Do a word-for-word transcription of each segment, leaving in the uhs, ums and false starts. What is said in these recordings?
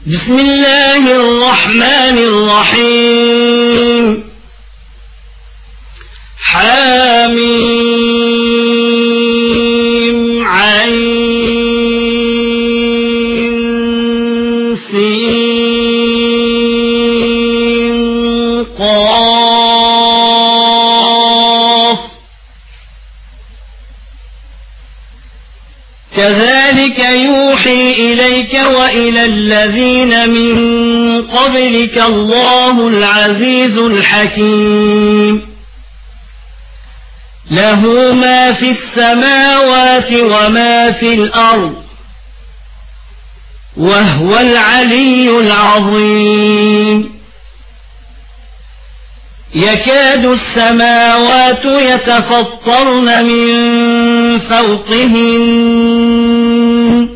بسم الله الرحمن الرحيم حميم عين سين قاف كذلك يوحي إليك وإلى الذين من قبلك الله العزيز الحكيم له ما في السماوات وما في الأرض وهو العلي العظيم يكاد السماوات يتفطرن من فوقهن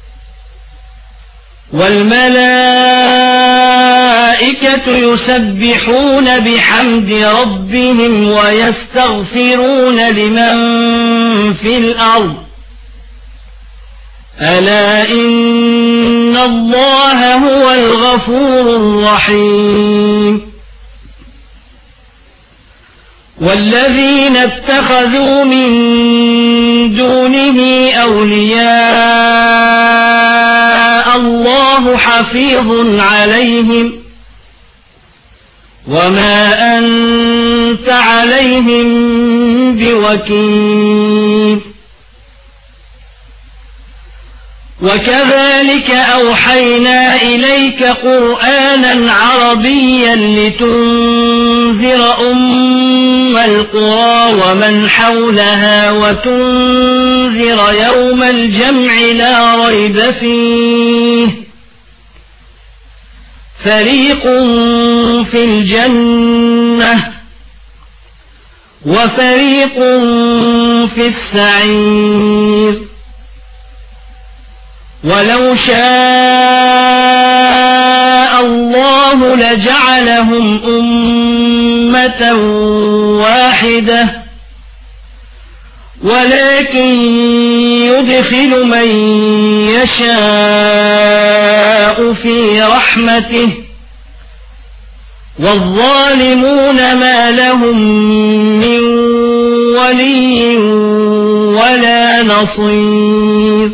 والملائكة يسبحون بحمد ربهم ويستغفرون لمن في الأرض ألا إن الله هو الغفور الرحيم والذين اتخذوا من دونه أولياء الله حفيظ عليهم وما أنت عليهم بوكيل وكذلك أوحينا إليك قرآنا عربيا لتنذر أم القرى ومن حولها وتنذر يوم الجمع لا ريب فيه فريق في الجنة وفريق في السعير ولو شاء الله لجعلهم أمة واحدة ولكن يدخل من يشاء في رحمته والظالمون ما لهم من ولي ولا نصير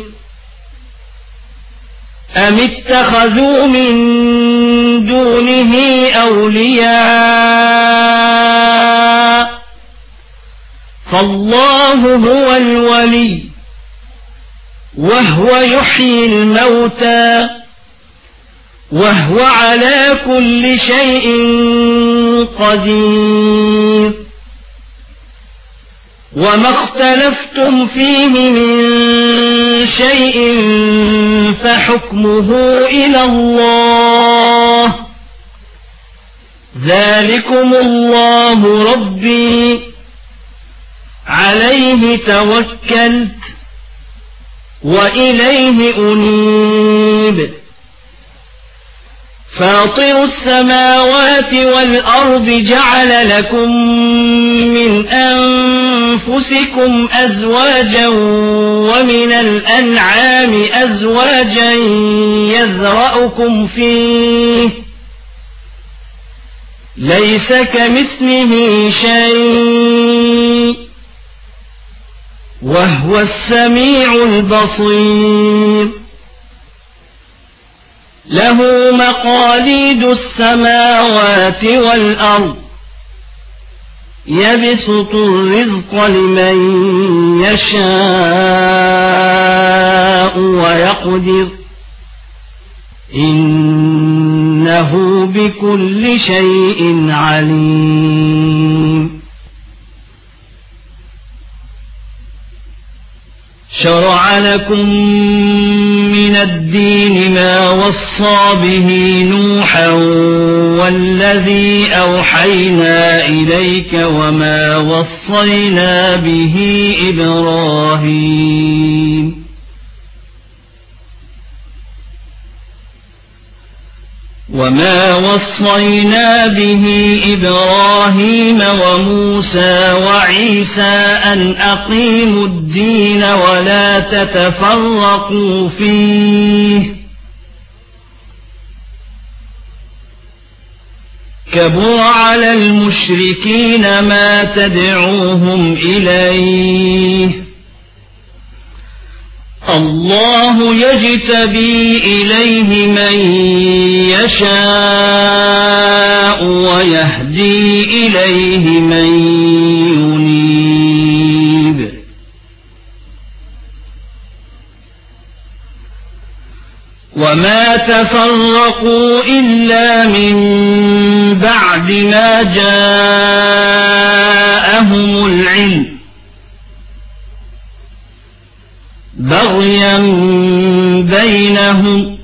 أم اتخذوا من دونه أولياء فالله هو الولي وهو يحيي الموتى وهو على كل شيء قدير وما اختلفتم فيه من شيء فحكمه إلى الله ذلكم الله ربي عليه توكلت وإليه أنيب فاطر السماوات والأرض جعل لكم من أنفسكم أزواجا ومن الأنعام أزواجا يذرأكم فيه ليس كمثله شيء وهو السميع البصير له مقاليد السماوات والأرض يبسط الرزق لمن يشاء ويقدر إنه بكل شيء عليم شرع لكم من الدين ما وصى به نوحا والذي أوحينا إليك وما وصينا به إبراهيم وما وصينا به إبراهيم وموسى وعيسى أن أقيموا الدين ولا تتفرقوا فيه كبر على المشركين ما تدعوهم إليه الله يجتبي إليه من يشاء ويهدي إليه من ينيب وما تفرقوا إلا من بعد ما جاءهم العلم بغيا بينهم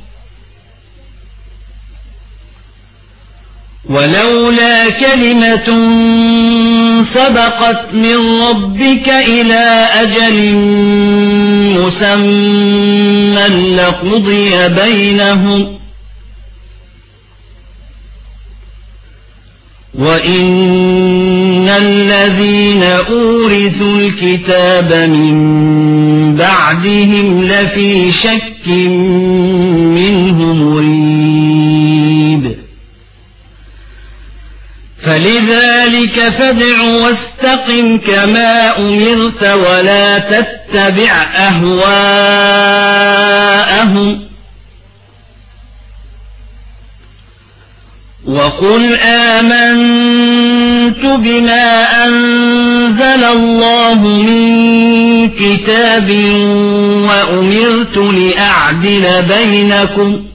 ولولا كلمة سبقت من ربك إلى أجل مسمى لقضي بينهم وإن الذين أورثوا الكتاب من بعدهم لفي شك منه مريب فلذلك فادع واستقم كما أمرت ولا تتبع أهواءهم وقل آمنت بما أنزل الله من كتاب وأمرت لأعدل بينكم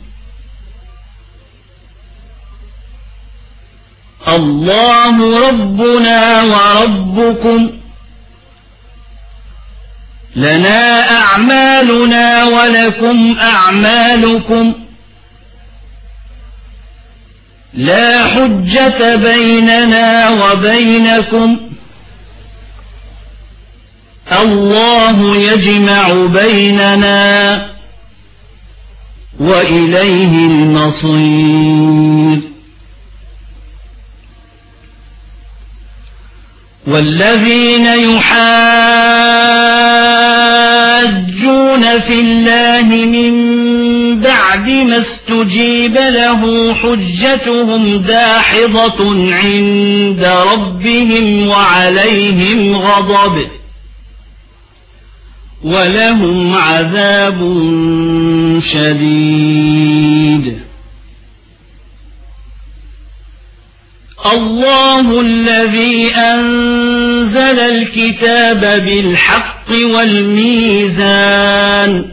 الله ربنا وربكم لنا أعمالنا ولكم أعمالكم لا حجة بيننا وبينكم الله يجمع بيننا وإليه المصير والذين يحاجون في الله من بعد ما استجيب له حجتهم داحضة عند ربهم وعليهم غضب ولهم عذاب شديد الله الذي أنزل الكتاب بالحق والميزان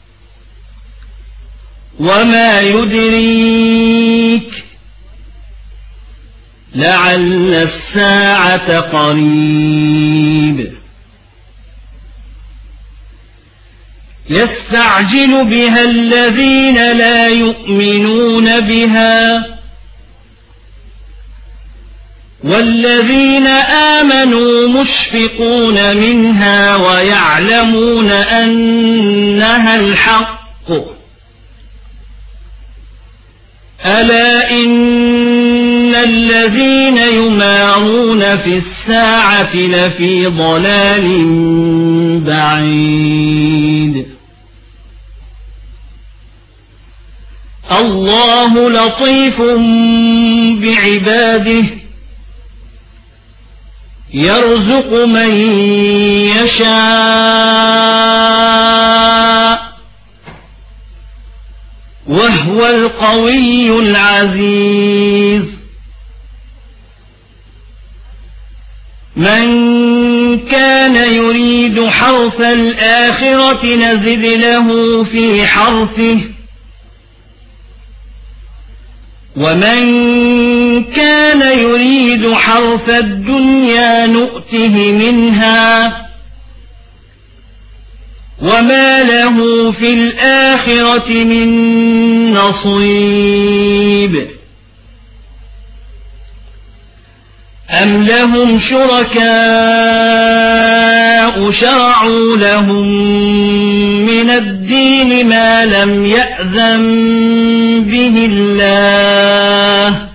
وما يدريك لعل الساعة قريب يستعجل بها الذين لا يؤمنون بها والذين آمنوا مشفقون منها ويعلمون أنها الحق ألا إن الذين يمارون في الساعة لفي ضلال بعيد الله لطيف بعباده يرزق من يشاء وهو القوي العزيز من كان يريد حرث الآخرة نزد له في حرثه ومن كان يريد حرث الدنيا نؤته منها وما له في الآخرة من نصيب أم لهم شركاء شرعوا لهم من الدين ما لم يأذن به الله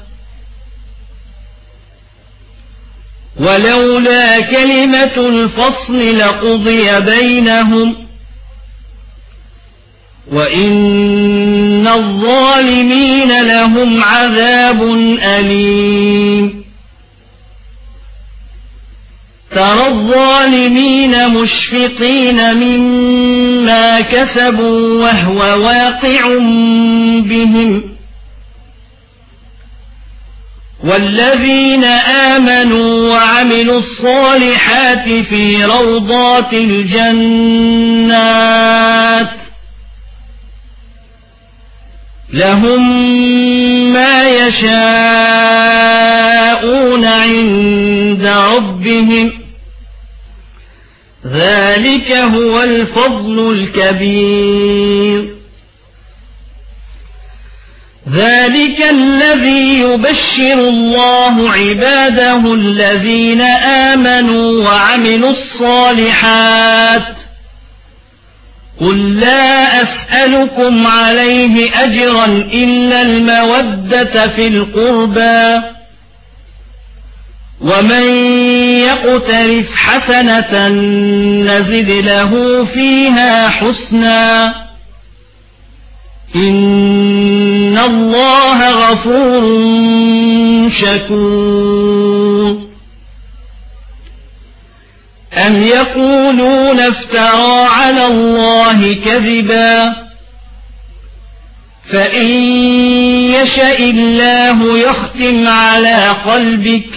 ولولا كلمة الفصل لقضي بينهم وإن الظالمين لهم عذاب أليم ترى الظالمين مشفقين مما كسبوا وهو واقع بهم والذين آمنوا وعملوا الصالحات في روضات الجنات لهم ما يشاءون عند ربهم ذلك هو الفضل الكبير ذلك الذي يبشر الله عباده الذين آمنوا وعملوا الصالحات قل لا أسألكم عليه أجرا إلا المودة في القربى ومن يقترف حسنة نزد له فيها حسنا إن الله غفور شكور أم يقولون افترى على الله كذبا فإن يشأ الله يختم على قلبك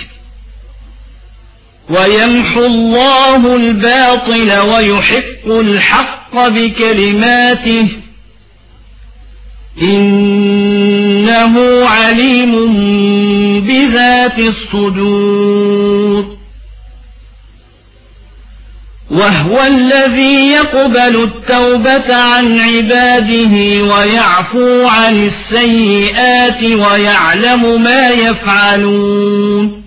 ويمحو الله الباطل ويحق الحق بكلماته إنه عليم بذات الصدور وهو الذي يقبل التوبة عن عباده ويعفو عن السيئات ويعلم ما يفعلون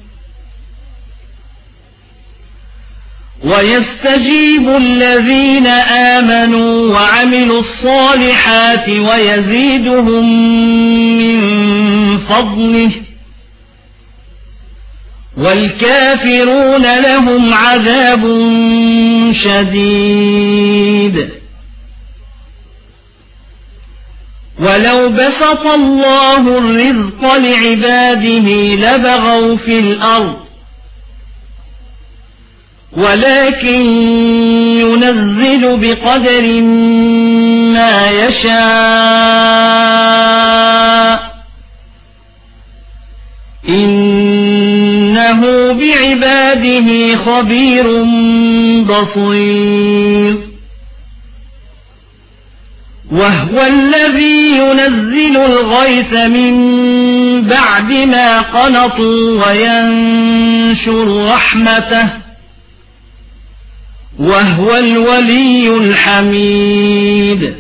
ويستجيب الذين آمنوا وعملوا الصالحات ويزيدهم من فضله والكافرون لهم عذاب شديد ولو بسط الله الرزق لعباده لبغوا في الأرض ولكن ينزل بقدر ما يشاء إنه بعباده خبير بصير وهو الذي ينزل الغيث من بعد ما قنطوا وينشر رحمته وهو الولي الحميد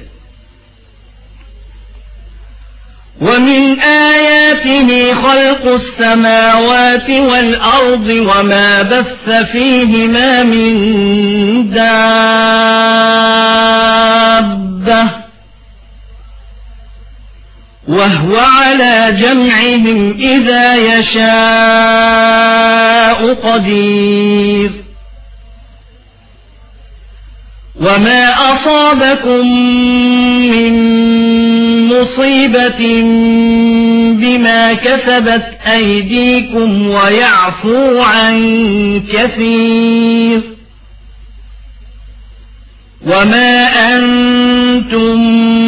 ومن آياته خلق السماوات والأرض وما بث فيهما من دابة وهو على جمعهم إذا يشاء قدير وما أصابكم من مصيبة بما كسبت أيديكم ويعفو عن كثير وما أنتم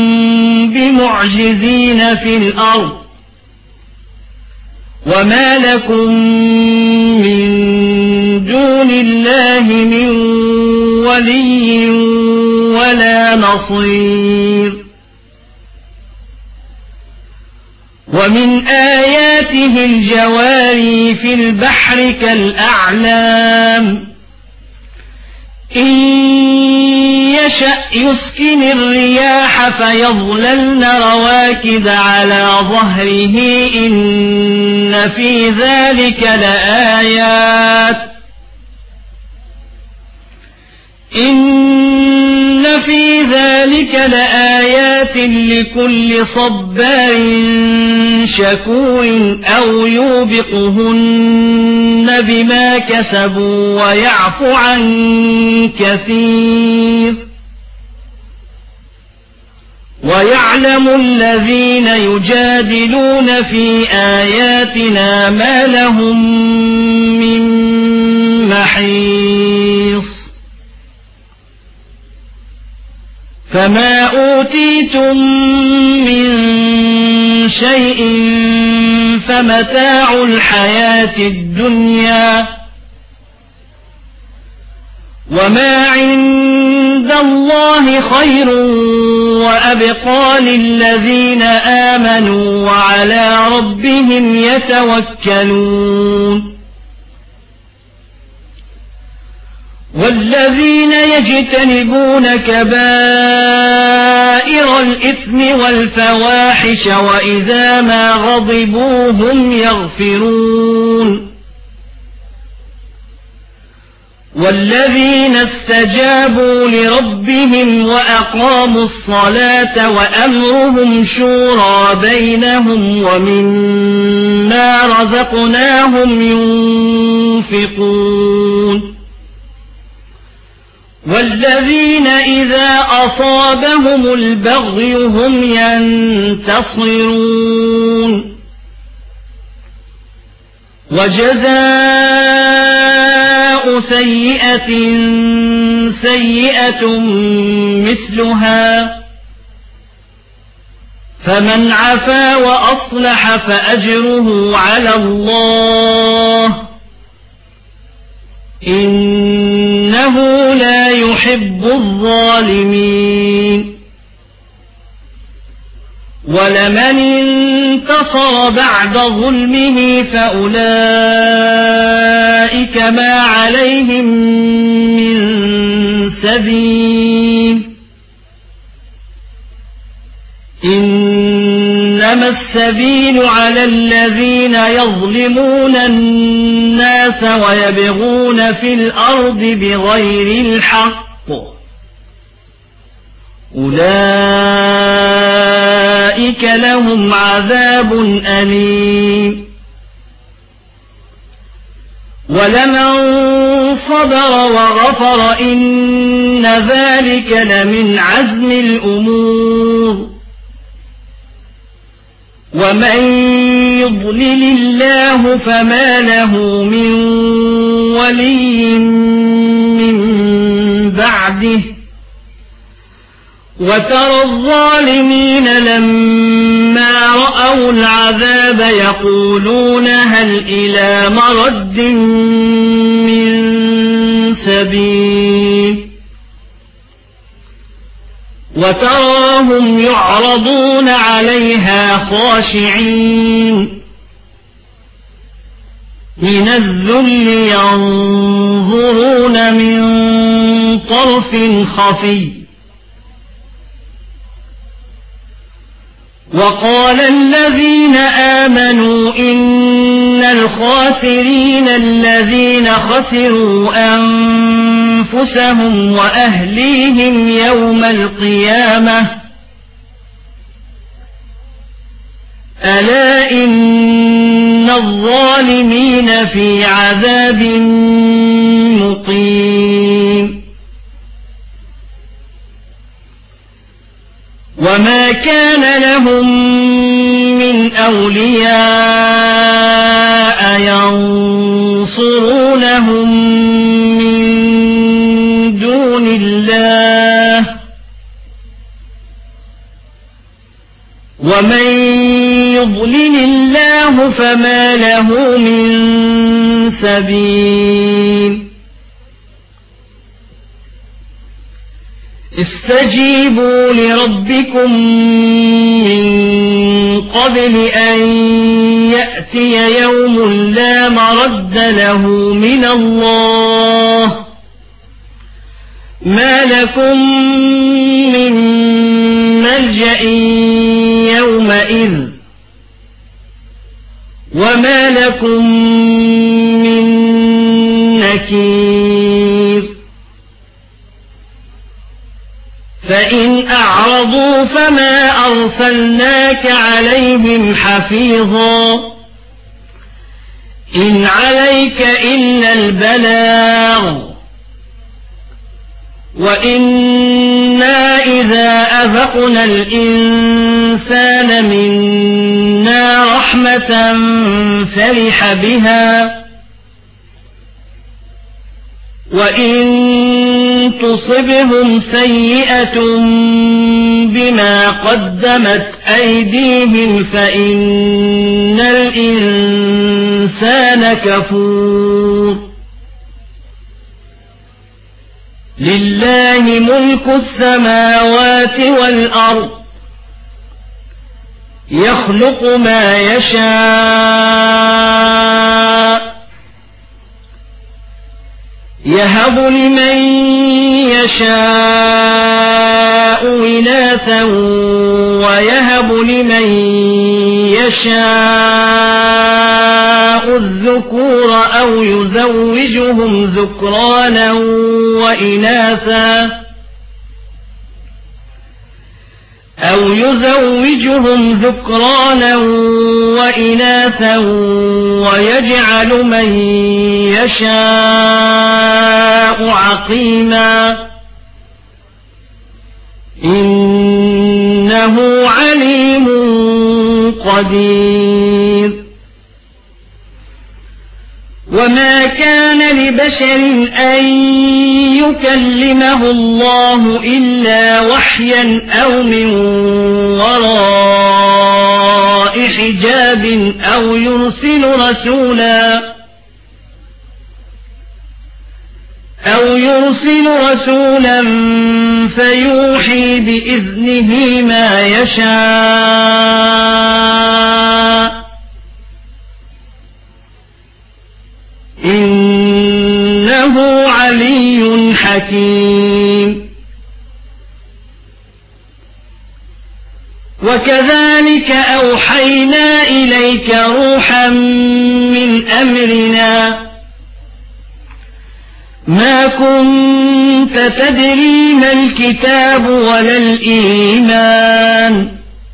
بمعجزين في الأرض وما لكم من دون الله من ولي ولا نصير ومن آياته الجواري في البحر كالأعلام إن يشأ يسكن الرياح فيظللن رواكد على ظهره إن في ذلك لآيات إن في ذلك لآيات لكل صبار شكور أو يوبقهن بما كسبوا ويعفو عن كثير ويعلم الذين يجادلون في آياتنا ما لهم من محيص فما أوتيتم من شيء فمتاع الحياة الدنيا وما عند الله خير وأبقى للذين آمنوا وعلى ربهم يتوكلون والذين يجتنبون كبائر الإثم والفواحش وإذا ما غضبوا هم يغفرون والذين استجابوا لربهم وأقاموا الصلاة وأمرهم شورى بينهم ومما رزقناهم ينفقون والذين إذا أصابهم البغي هم ينتصرون وجزاء سيئة سيئة مثلها فمن عفا وأصلح فأجره على الله إنه لا يحب الظالمين ولمن انتصر بعد ظلمه فأولئك ما عليهم من سبيل إنما السبيل على الذين يظلمون الناس ويبغون في الأرض بغير الحق أولئك لهم عذاب أليم ولمن صبر وغفر إن ذلك لمن عزم الأمور ومن يضلل الله فما له من ولي من بعده وترى الظالمين لما رأوا العذاب يقولون هل إلى مرد من سبيل وتراهم يعرضون عليها خاشعين من الذل ينظرون من طرف خفي وقال الذين آمنوا إن الخاسرين الذين خسروا أنفسهم وأهليهم يوم القيامة ألا إن الظالمين في عذاب مقيم وما كان لهم من أولياء ينصرونهم من دون الله ومن يضلل الله فما له من سبيل استجيبوا لربكم من قبل أن يأتي يوم لا مرد له من الله ما لكم من ملجأ يومئذ وما لكم من نكير فإن أعرضوا فما أرسلناك عليهم حفيظا إن عليك إلا البلاغ وإنا إذا أذقنا الإنسان منا رحمة فرح بها وإن تصبهم سيئة بما قدمت أيديهم فإن الإنسان كفور لله ملك السماوات والأرض يخلق ما يشاء يهب لمن يشاء إناثا ويهب لمن يشاء الذكور أو يزوجهم ذكرانا وإناثا أو يزوجهم ذكرانا وإناثا ويجعل من يشاء عقيما إنه عليم قدير وما كان لبشر أن يكلمه الله إلا وحيا أو من وراء حجاب أو يرسل رسولا أو يرسل رسولا فيوحي بإذنه ما يشاء إنه علي حكيم وكذلك أوحينا إليك روحا من أمرنا ما كنت تدري ما الكتاب ولا الإيمان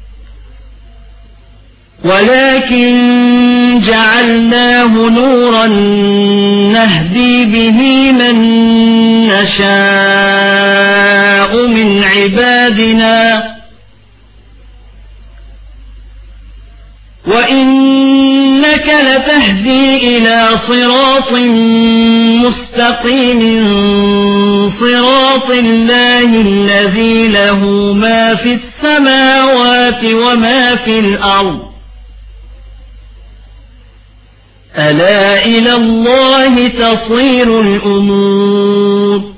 ولكن جعلناه نورا نهدي به من نشاء من عبادنا وإنك لتهدي إلى صراط مستقيم صراط الله الذي له ما في السماوات وما في الأرض ألا إلى الله تصير الأمور